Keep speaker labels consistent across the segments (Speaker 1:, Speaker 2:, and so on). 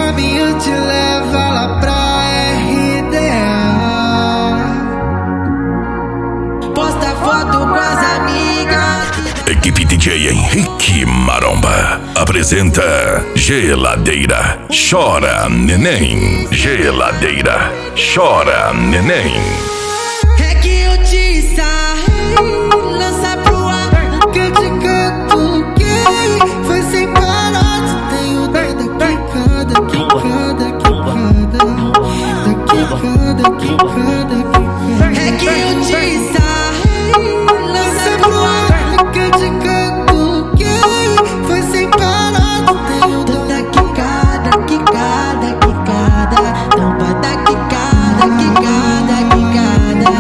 Speaker 1: caminhos te levam lá pra RDA. Posta foto com as amigas.
Speaker 2: Equipe DJ Henrique Maromba apresenta Geladeira Chora Neném. Geladeira Chora Neném.
Speaker 1: É que eu te sarrei, lança pro ar, que eu te canto gay. Foi sem parar, tu tem o dedo quicando, quicando, quicando, quicando, quicando. É que eu te sarrei, lança pro ar, que eu te canto gay. Foi sem parar, tu tem o dedo quicada, quicada, quicada. Tampa da quicada, quicada, quicada.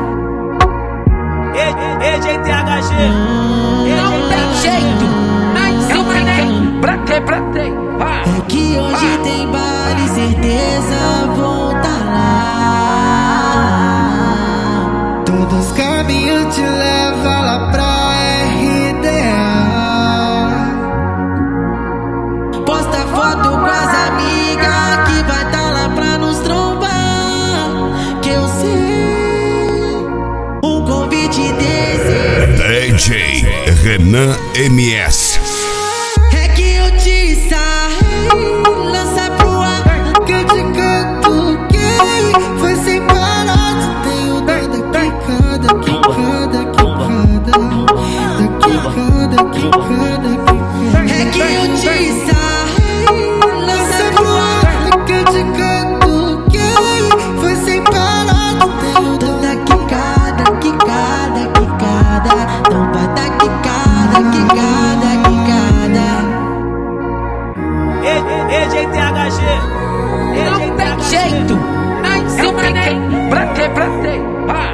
Speaker 3: EGTHG.
Speaker 4: Não tem jeito, nem se nem pra quê?
Speaker 1: É que hoje tem baile, certeza vou tá lá. Todos os caminhos te levam lá pra RDA. Posta foto com as amigas que vai tá lá pra nos trombar. Que eu sei um convite desse.
Speaker 2: DJ Renan MS.
Speaker 1: É que eu te sarrei, lança pro ar, que eu te canto gay. Foi sem parar, tu tem o dedo quicando, quicando, quicando, quicando, quicando. É que eu te sarrei, lança pro ar, que eu te canto gay. Foi sem parar, tu tem o dedo quicada, quicada, quicada. Tampa da quicada, quicada, quicada.
Speaker 3: EGTHG.
Speaker 4: Não tem jeito, nem se nem pra quê?